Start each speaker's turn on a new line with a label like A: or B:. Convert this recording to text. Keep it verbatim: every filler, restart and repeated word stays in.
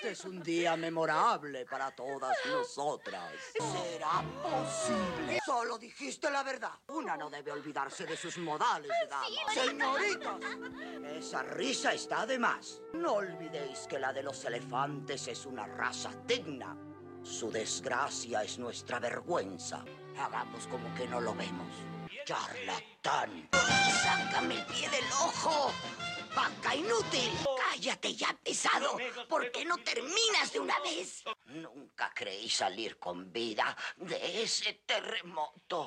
A: Este es un día memorable para todas nosotras. ¿Será posible? Solo dijiste la verdad. Una no debe olvidarse de sus modales de dama. Señoritas, esa risa está de más. No olvidéis que la de los elefantes es una raza digna. Su desgracia es nuestra vergüenza. Hagamos como que no lo vemos. ¡Charlatán! ¡Sácame el pie del ojo! ¡Vaca inútil! ¡Cállate ya, pesado! ¿Por qué no terminas de una vez? Nunca creí salir con vida de ese terremoto.